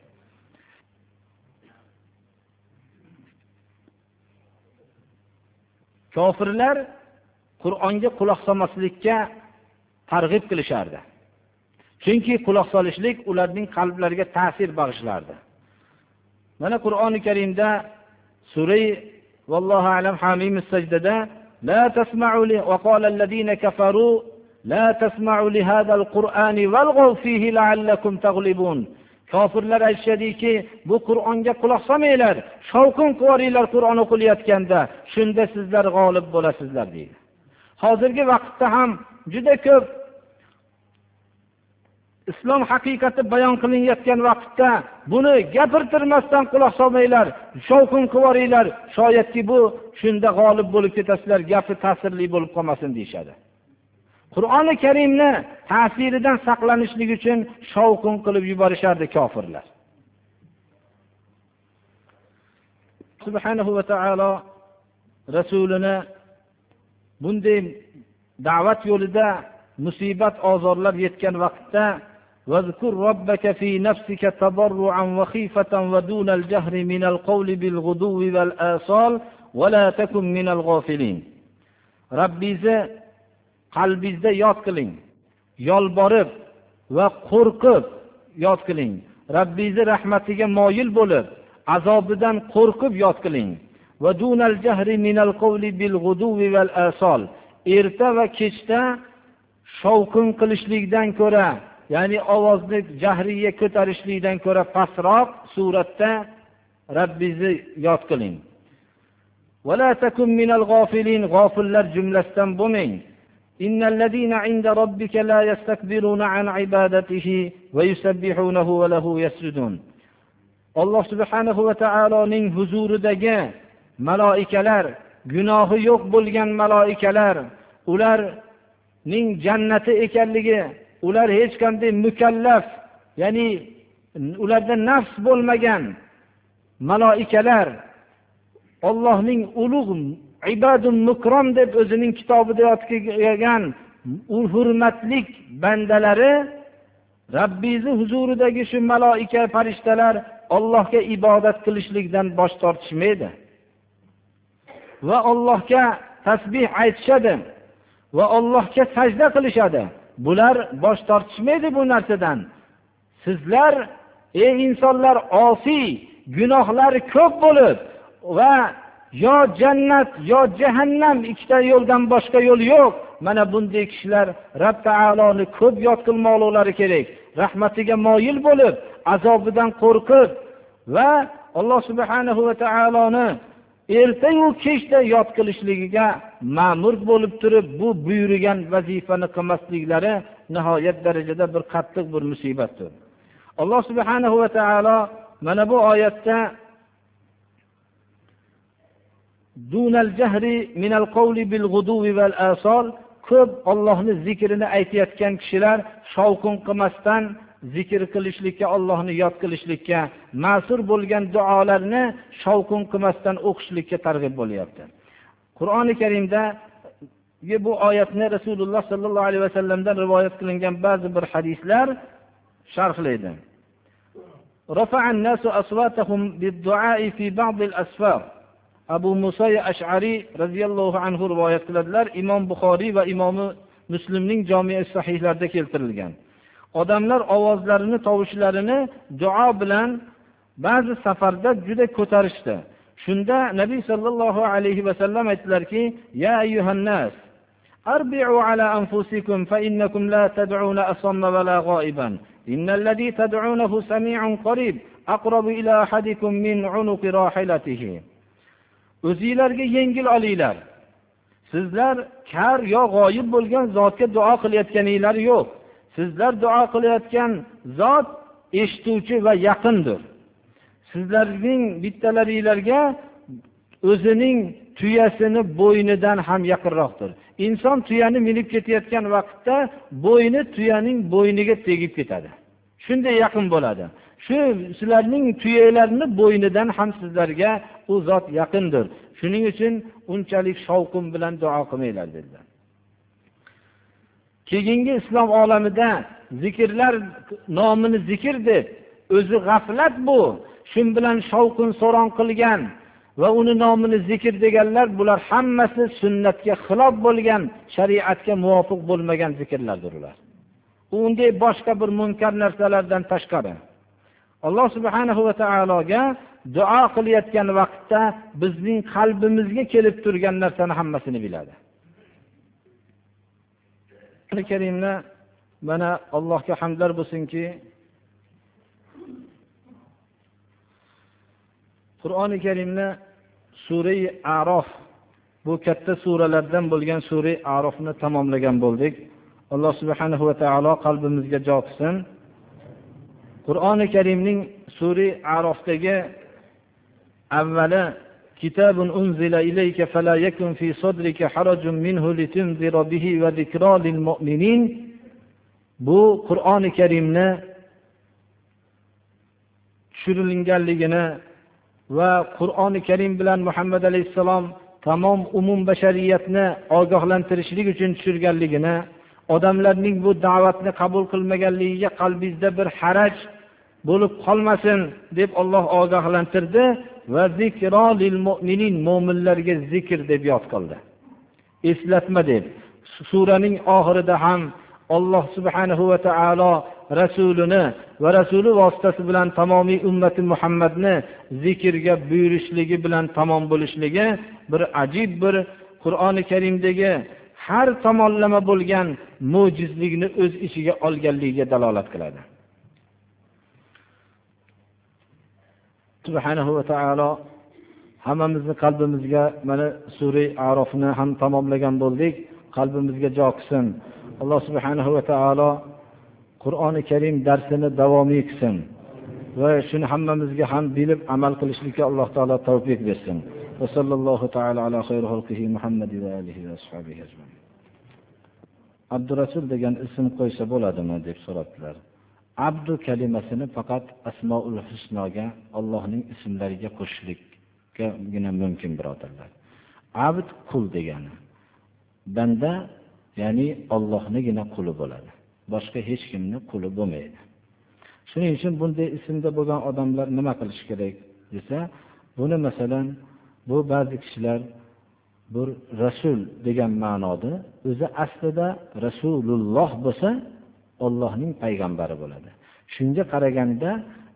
Kofirlar Qur'onga quloq solmaslikka targ'ib qilishardi. Chunki quloq solishlik ularning qalblariga ta'sir bag'ishlardi. Mana Qur'oni Karimda sura Vallohu a'lam Hamim as-sajdada la tasma'u li wa qala alladhina kafaru la tasma'u li hadha al-Qur'ani walghaw fihi la'allakum taghlibun. Kofirlar aytishadiki, bu Qur'onga quloq solmanglar, shovqin qilaringlar Qur'on o'qilayotganda, shunda sizlar g'olib bo'lasizlar deydi. Hozirgi vaqtda ham juda ko'p islom haqiqati bayon qilinayotgan vaqtda buni gapirtirmasdan quloq solmanglar, shovqin qilaringlar, shoyatki bu shunda g'olib bo'lib ketasizlar, gapi ta'sirli bo'lib qolmasin deyshadi. Qur'oni Karimni ta'siridan saqlanishlik uchun shovqin qilib yuborishardi kofirlar. Subhanahu va taolo rasulini bunday da'vat yo'lida musibat ozorlar yetgan vaqtda vazkur robbaka fi nafsika tadarruan va khifatan va dunal jahri minal qawli bil ghuduwi val asal va la takun minal ghafilin. Robbizni qalbingizda yod qiling, yolborib va qo'rqib yod qiling. Robbingiz rahmatiga moyil bo'lib, azobidan qo'rqib yod qiling. Va dunal jahri minal qawli bil ghuduwi val asal. Erta va kechda shovqin qilishlikdan ko'ra, ya'ni ovozni jahriga ko'tarishlikdan ko'ra pastroq suratda Robbingizni yod qiling. Va la takun minal ghafilin, g'ofillar jumlasidan bo'lmang. Innal ladina 'inda robbika la yastakbiruna 'an 'ibadatihi va yusabbihunahu va lahu yasjudun. Alloh subhanahu va taoloning huzuridagi malaikalar, gunohi yo'q bo'lgan malaikalar, ularning jannati ekanligi, ular hech qanday mukallaf, ya'ni ularda nafs bo'lmagan malaikalar, Allohning ulug' ibadun mukrom deb o'zining kitobida yozgan hurmatlik bandalari, Robbingiz huzuridagi shu malaika farishtalar Allohga ibodat qilishlikdan bosh tortishmaydi va Allohga tasbih aytishadi va Allohga sajda qilishadi. Bular bosh tortishmaydi bu narsadan. Sizlar ey insonlar osiy, gunohlari ko'p bo'lib va yo jannat yo jahannam, ikkita yo'ldan boshqa yo'l yo'q. Mana bunday kishilar Rabb taoloni ko'p yod qilmoqlari kerak. Rahmatiga moyil bo'lib, azobidan qo'rqib va Alloh subhanahu va taoloni ertayu kechda yod qilishligiga ma'mur bo'lib turib, bu buyurgan vazifani qilmasliklari nihoyat darajada bir qattiq bir musibatdir. Alloh subhanahu va taolo mana bu oyatda dunal jahri minal qawli bil ghuduvi val asal, ko'p Allohning zikrini aytayotgan kishilar shovqin qilmasdan zikr qilishlikka, Allohni yod qilishlikka, ma'sur bo'lgan duolarni shovqin qilmasdan o'qishlikka targ'ib bo'lyapti. Qur'oni Karimda bu oyatni Rasululloh sallallohu alayhi vasallamdan rivoyat qilingan ba'zi bir hadislar sharhlaydi. Rafa'an nasu aswatahum bid-du'a'i fi ba'd al-asfar. Abu Musa Ash'ari radhiyallohu anhu rivoyat qiladilar. Imom Buxoriy va Imom Muslimning Jami' sahihlarida keltirilgan. Odamlar ovozlarini, tovushlarini duo bilan ba'zi safarda juda ko'tarishdi. Shunda Nabiy sallallohu alayhi vasallam aytdilarki: "Ya ayyuhan nas, arbi'u ala anfusikum fa innakum la tad'una asamma wa la gha'iban. Innal ladhi tad'unahu sami'un qarib, aqrabu ila ahadikum min 'unuqi rahilatihi." O'zingizlarga yengil olinglar. Sizlar kar yo g'oyib bo'lgan zotga duo qilayotganinglar yo'q. Sizlar duo qilayotgan zot eshituvchi va yaqindir. Sizlarning bittalaringizlarga o'zining tuyasini bo'ynidan ham yaqinroqdir. Inson tuyani minib ketayotgan vaqtda bo'yni tuyaning bo'yniga tegib ketadi. Shunday yaqin bo'ladi. Shu sizlarning tuyalarini bo'ynidan ham sizlarga u zot yaqindir. Shuning uchun unchalik shovqin bilan duo qilmanglar dedilar. Keyingi islom olamida zikrlar nomini zikr deb o'zi g'aflat bu. Shun bilan shovqin so'ron qilgan va uni nomini zikr deganlar, bular hammasi sunnatga xilof bo'lgan, shariatga muvofiq bo'lmagan zikrlardir ular. Unday boshqa bir munkar narsalardan tashqari. Alloh subhanahu va taologa duo qilayotgan vaqtda bizning qalbimizga kelib turgan narsani hammasini biladi. Qur'oni Karimda mana Allohga hamdlar bo'lsinki, Qur'oni Karimda sura A'rof, bu katta suralardan bo'lgan sura A'rofni tamomlagan bo'ldik. Alloh subhanahu va taolo qalbimizga jo qilsin. Qur'oni Karimning sura A'rofdagi avvali kitabun unzila ilayka fala yakun fi sadrika harajun minhu litunzira bihi va zikra lil mu'minin. Bu Qur'oni Karimni tushirilganligini va Qur'oni Karim bilan Muhammad alayhisalom tamom umum bashariyatni ogohlantirishlik uchun tushirganligini, odamlarning bu da'vatni qabul qilmaganligiga qalbingizda bir haraj bo'lib qolmasin deb Alloh ogohlantirdi va zikro lil mu'minin, mu'minlarga zikr deb yod qildi. Eslatma deb. Suraning oxirida ham Alloh subhanahu va taolo rasulini va rasuli vositasi bilan tamomiy ummati Muhammadni zikrga buyurishligi bilan tamom bo'lishligi bir ajib bir Qur'oni Karimdagi har tomonlama bo'lgan mo'jizlikni o'z ichiga olganligiga dalolat qiladi. Subhanahu va taolo hammamizni qalbimizga mana sura A'rofni ham tamomlagan bo'ldik. Qalbimizga jo qilsin. Alloh subhanahu va taolo Qur'oni Karim darsini davomiy qilsin va shuni hammamizga ham bilib amal qilishlikka Alloh taolo tavfiq bersin. Va sallallohu taala ala xayri xalqihi Muhammad va alihi va ashabihi ajmain. Abdurasul degan ism qo'ysa bo'ladimi deb so'rabdilar. Abdu kalimasini faqat Asmaul Husnoga, Allohning ismlariga qo'shishlikgina mumkin, birodarlar. Abd qul degani. Banda, ya'ni Allohnigina quli bo'ladi. Boshqa hech kimni quli bo'lmaydi. Shuning uchun bunday ismda bo'lgan odamlar nima qilish kerak desa, buni masalan bu ba'zi kishilar bir rasul degan ma'noda, o'zi aslida Rasululloh bo'lsa, Allohning payg'ambari bo'ladi. Shunga qaraganda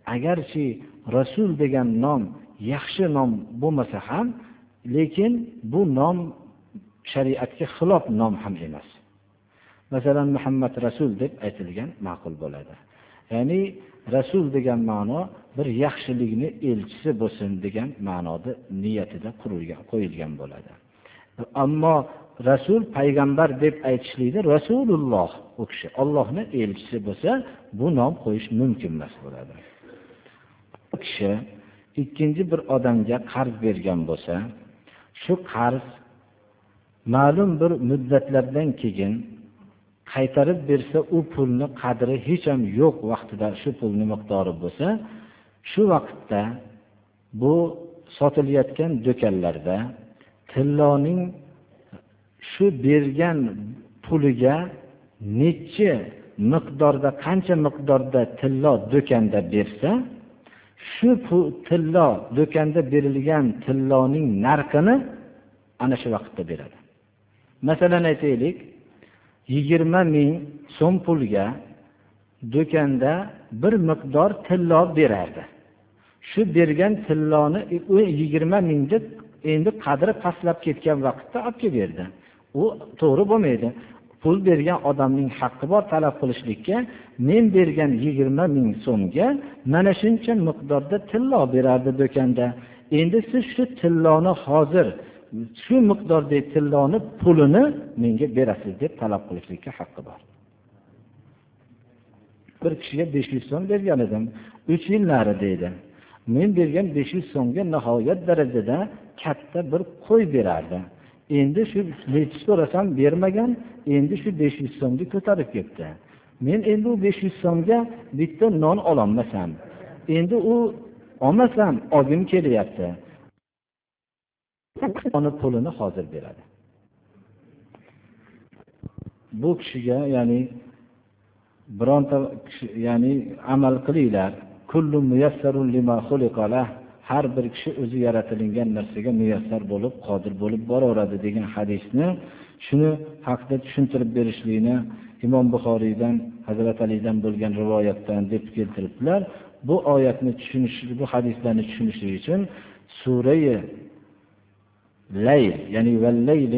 agarchi rasul degan nom yaxshi nom bo'lmasa ham, lekin bu nom shariatga xilof nom ham emas. Masalan, Muhammad rasul deb aytilgan ma'qul bo'ladi. Ya'ni rasul degan ma'no bir yaxshilikni elchisi bo'lsin degan ma'noda niyatida qo'yilgan bo'ladi. Ammo rasul payg'ambar deb aytishlikda Rasululloh u kishi Allohning elchisi bo'lsa, bu nom qo'yish mumkin emas bo'ladi. U kishi ikkinchi bir odamga qarz bergan bo'lsa, shu qarz ma'lum bir muddatlardan keyin qaytarib bersa, u pulni qadri hech ham yo'q vaqtida shu pulning miqdori bo'lsa, shu vaqtda bu sotilayotgan do'konlarda tilloning shu bergan puliga necha miqdorda, qancha miqdorda tillo do'konda bersa, shu tillo do'konda berilgan tilloning narxini ana shu vaqtda beradi. Masalan aytaylik, 20 ming so'm pulga do'konda bir miqdor tillo berardi. Shu bergan tilloni 20 mingda endi qadri pastlab ketgan vaqtda olib kelib berdi. U to'g'ri bo'lmaydi. Pul bergan odamning haqqi bor talab qilishlikka. Men bergan 20 ming so'mga mana shuncha miqdorda tillo berardi do'konda. Endi siz shu tilloni hozir shu miqdordagi tilloni pulini menga berasiz deb talab qilishlikka haqqi bor. Bir kishiga 500 so'm bergan edim, 3 yil nari deydi. Men bergan 500 so'mga nihoyat darajada katta bir qo'y berardi. Endi shu necha so'rasam bermagan, endi shu 500 so'mga ko'tarib ketdi. Men endi u 500 so'mga bitta non ololmasam, endi u olmasam olgim kelyapti. Ona pulini hozir beradi. Bu kishiga, ya'ni bironta ya'ni amal qilinglar. Kullu muyassarun lima xuliqa lah. Har bir kishi o'zi yaratilgan narsaga muyassar bo'lib, qodir bo'lib boraveradi degan hadisni, shuni haqida tushuntirib berishlikni Imom Buxoriydan, Hazrat Alidan bo'lgan rivoyatdan deb keltiribdilar. Bu oyatni tushunish, bu hadislarni tushunishlik uchun sura-i Layl, ya'ni val-layli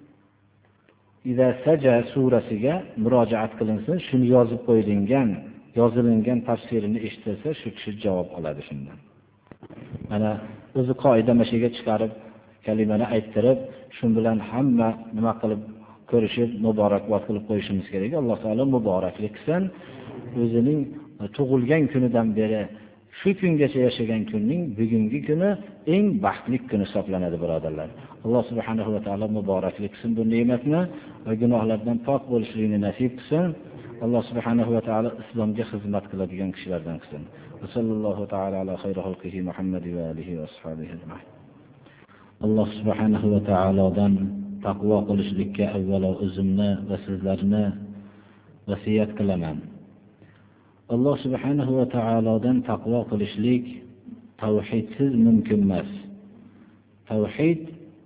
iza saja surasiga murojaat qilinsin. Shuni yozib qo'yilgan, yozilingan tafsirini eshitilsa, shu kishi javob oladi shundan. Mana o'zi qoida mashiga chiqarib, kalimani ayttirib, shu bilan hamma nima qilib ko'rishib, muborakbod qilib qo'yishimiz kerak. Alloh taolo muboraklik qilsin. O'zining tug'ilgan kunidan beri shu kungacha yashagan kunning bugungi kuni eng baxtli kun hisoblanadi, birodarlar. Alloh subhanahu va taolo muboraklik qilsin bu ne'matni va gunohlardan pok bo'lishligini nasib qilsin. Alloh subhanahu va taolo islomga xizmat qiladigan kishilardan qilsin. Sallallohu taala ala xayri xalqihi Muhammad va alihi va ashabihi ajma'in. Alloh subhanahu va taolodan taqvo qilishlikka avvalo o'zimni va sizlarni vasiyat qilaman. Alloh subhanahu va taolodan taqvo qilishlik tavhidsiz mumkin emas. Tavhid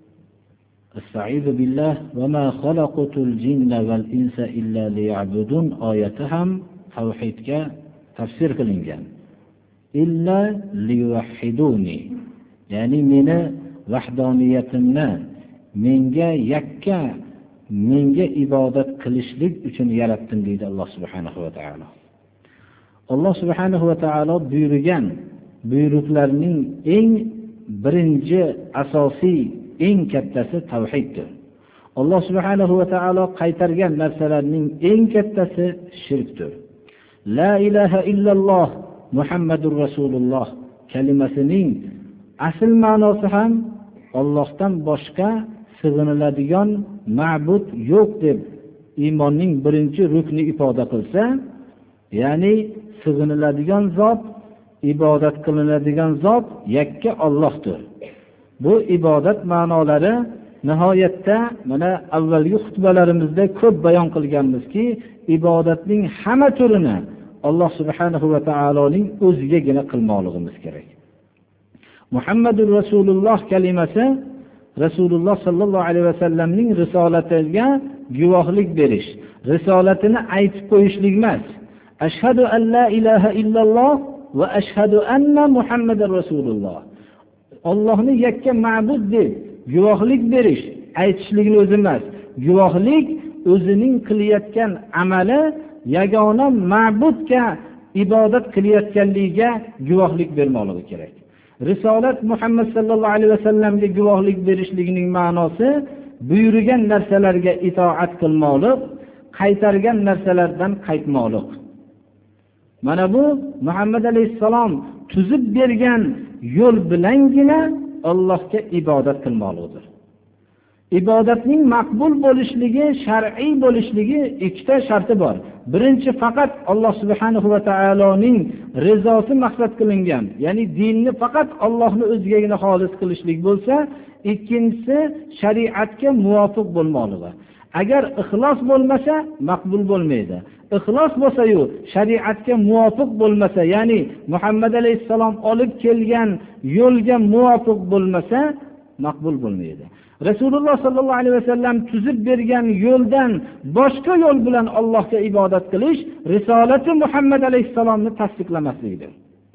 Estaizu billah va ma xalaqtul jinna val insa illa liya'budun oyati ham tavhidga tafsir qilingan. Illa liyuwahhiduni, ya'ni meni vahdoniyatimni, menga yakka, menga ibodat qilishlik uchun yaratdim deydi Alloh subhanahu va taolo. Alloh subhanahu va taolo buyurgan buyruqlarning eng birinchi asosiy eng kattasi tavhiddir. Alloh subhanahu va taolo qaytargan narsalarning eng kattasi shirkdir. La ilaha illalloh Muhammadur Rasululloh kalimasining asl ma'nosi ham Allohdan boshqa sig'iniladigan ma'bud yo'q deb iymonning birinchi rukni ifoda qilsa, ya'ni sig'iniladigan zot, ibodat qilinadigan zot yakka Allohdir. Bu ibodat ma'nolari nihoyatda mana avvalgi xutbalarimizda ko'p bayon qilganmizki, ibodatning hamma turini Alloh subhanahu va taoloning o'zigagina qilmoqligimiz kerak. Muhammadur Rasululloh kalimasi Rasululloh sallallohu alayhi vasallamning risolatiga guvohlik berish, risolatini aytib qo'yishlik emas. Ashhadu an la ilaha illalloh va ashhadu anna Muhammadar rasululloh. Allohni yakka ma'bud deb guvohlik berish, aytishlikni o'zi emas. Guvohlik o'zining qilayotgan amali yagona ma'budga ibodat qilayotganligiga guvohlik bermoqligi kerak. Risolat Muhammad sallallohu alayhi vasallamga guvohlik berishligining ma'nosi buyurgan narsalarga itoat qilmoqlik, qaytargan narsalardan qaytmoqlik. Mana bu Muhammad alayhisalom tuzib bergan yo'l bilangina Allohga ibodat qilmoqlikdir. Ibodatning maqbul bo'lishligi, shar'iy bo'lishligi ikkita sharti bor. Birinchi, faqat Alloh subhanahu va taoloning rizosi maqsad qilingan, ya'ni dinni faqat Allohning o'zigagina xolis qilishlik bo'lsa, ikkinchisi shariatga muvofiq bo'lmoqligi. Agar ixlos bo'lmasa, maqbul bo'lmaydi. Ixlos bo'lsa-yu, shariatga muvofiq bo'lmasa, ya'ni Muhammad alayhisalom olib kelgan yo'lga muvofiq bo'lmasa, maqbul bo'lmaydi. Rasululloh sallallohu alayhi vasallam tuzib bergan yo'ldan boshqa yo'l bilan Allohga ibodat qilish risolati Muhammad alayhisalomni tasdiqlamaslikdir.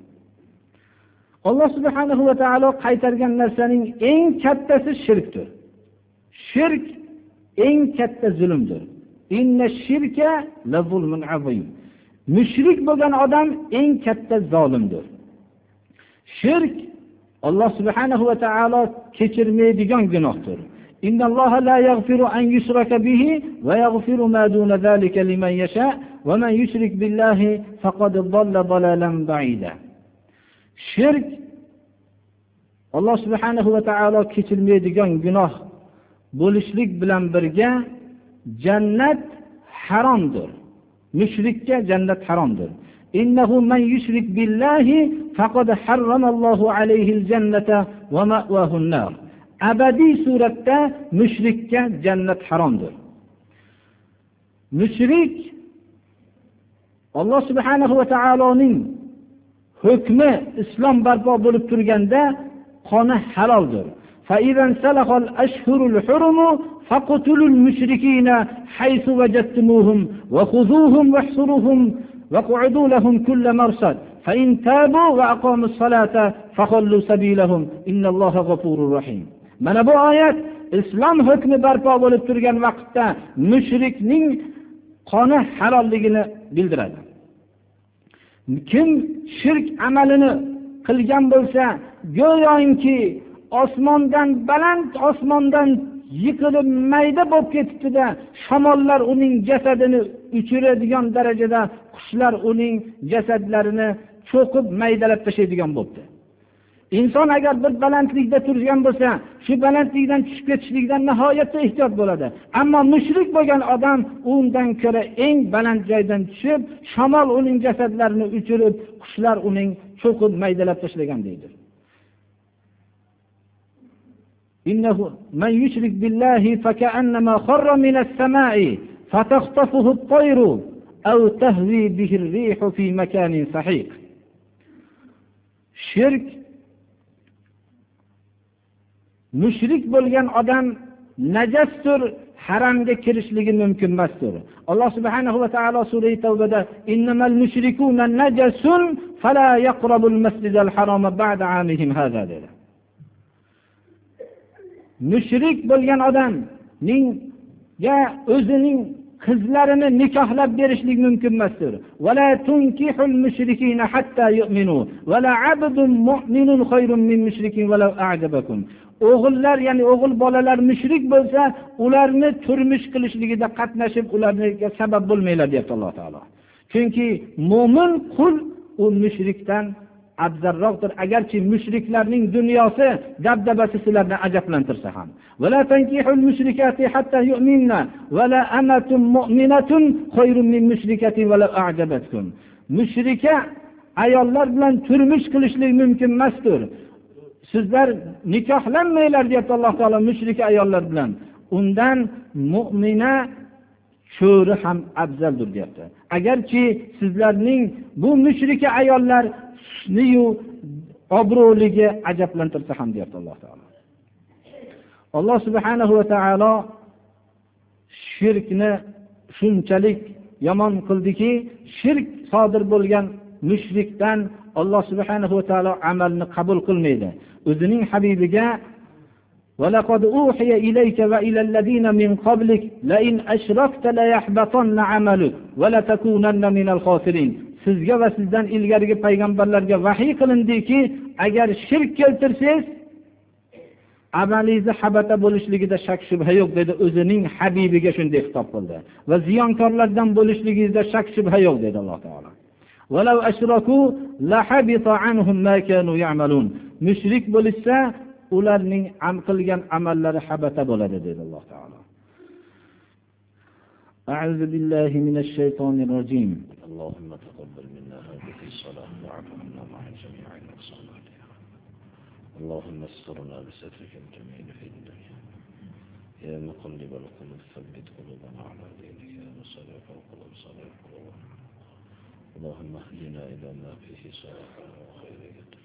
Alloh subhanahu va taolo qaytargan narsaning eng kattasi shirkdir. Shirk eng katta zulmdir. Inna shirka la zulmun azim. Mushrik bo'lgan odam eng katta zolimdir. Shirk Alloh subhanahu va taolo kechirmaydigan gunohdir. Innalloha la yaghfiru an yushraka bihi va yaghfiru ma duna zalika liman yasha va man yushrik billahi faqad dhalla dhalalan ba'ida. Shirk Alloh subhanahu va taolo kechirmaydigan gunoh bo'lishlik bilan birga jannat haromdir. Mushrikka jannat haromdir. إنه من يشرك بالله فقد حرم الله عليه الجنة ومأواه النار. Abadiy suratda mushrikka jannat haromdir. Mushrik Alloh subhanahu va taoloning hukmi islom barpo bo'lib turganda qoni haloldir. فإذا انسلخ الأشهر الحرم فاقتلوا المشركين حيث وجدتموهم وخذوهم واحصروهم وقعدوا لهم كل مرصد فإن تابوا وأقاموا الصلاة فخلوا سبيلهم إن الله غفور رحيم. Mana bu oyat islom hukmi barpo bo'lib turgan vaqtda mushrikning qoni halolligini bildiradi. Kim shirk amalini qilgan bo'lsa, go'yoki osmondan baland, osmondan yiqilib mayda bo'lib ketibdi-da, shamollar uning jasadini uchiradigan darajada qushlar uning jasadlarini cho'qib maydalab tashlaydigan bo'ldi. Inson agar bir balandlikda turgan bo'lsa, shu balandlikdan tushib ketishlikdan nihoyatda ehtiyot bo'ladi. Ammo mushrik bo'lgan odam undan ko'ra eng baland joydan tushib, shamol uning jasadlarini uchirib, qushlar uning cho'qib maydalab tashlagan deydi. إنه من يشرك بالله فكأنما خر من السماء فتخطفه الطير أو تهوي به الريح في مكان سحيق. Shirk mushrik bo'lgan odam najasdir, haramga kirishligi mumkin emasdir. Alloh subhanahu va taolo sura Tavbada innamal mushrikuna najasun fala yaqrabul masjidal haroma ba'da amihim hada dedi. Mushrik bo'lgan odamning o'zining qizlarini nikohlab berishlik mumkin emasdir. Wala tunkihul mushrikina hatta yu'minu wala 'abdun mu'minun khayrun min mushrikin walau a'jabakum. O'g'illar, ya'ni o'g'il bolalar mushrik bo'lsa, ularni turmush qilishligida qatnashib, ularga sabab bo'lmanglar deyapti Alloh taolo. Chunki mo'min qul u mushrikdan afzalroqdir, agarchi mushriklarning dunyosi dabdabasi sizlarni ajablantirsa ham. Wala tankihul mushrikati hatta yu'minna wala amatun mu'minatun khayrun min mushrikatin walau a'jabatkum. Mushrika ayollar bilan turmush qilishlik mumkin emasdir. Sizlar nikohlanmanglar deyapti Alloh taolo mushrika ayollar bilan. Undan mu'mina cho'ri ham afzaldir deyapti. Agarchi sizlarning bu mushrika ayollar niyu obro'ligi ajablantirsa ham deyapti Alloh taolo. Alloh subhanahu va taolo shirkni shunchalik yomon qildiki, shirk sodir bo'lgan mushrikdan Alloh subhanahu va taolo amalni qabul qilmaydi. O'zining habibiga وَلَقَدْ أُوحِيَ إِلَيْكَ وَإِلَى الَّذِينَ مِنْ قَبْلِكَ لَئِنْ أَشْرَكْتَ لَيَحْبَطَنَّ عَمَلُكَ وَلَتَكُونَنَّ مِنَ الْخَاسِرِينَ. Sizga va sizdan ilgarigi payg'ambarlarga vahiy qilindiki, agar shirk keltirsangiz, amalingiz habata bo'lishligida shak shubha yo'q dedi. O'zining habibiga shunday xitob qildi. Va ziyonkorlardan bo'lishligingizda shak shubha yo'q dedi Alloh taolo. وَلَوْ أَشْرَكُوا لَحَبِطَ عَنْهُمْ مَا كَانُوا يَعْمَلُونَ. Mushrik bo'lsa, ularning qilgan amallari habata bo'ladi dedi Alloh taolo. أعوذ بالله من الشيطان الرجيم. اللهم تقبل منا هذه الصلاة وعفو عنا مع جميع المصلين. اللهم استرنا بسترك الجميل في الدنيا. يا مقلب القلوب ثبت قلوبنا على دينك. يا مصرف القلوب صرف قلوبنا. اللهم اهدنا إلى ما فيه صلاح وخير.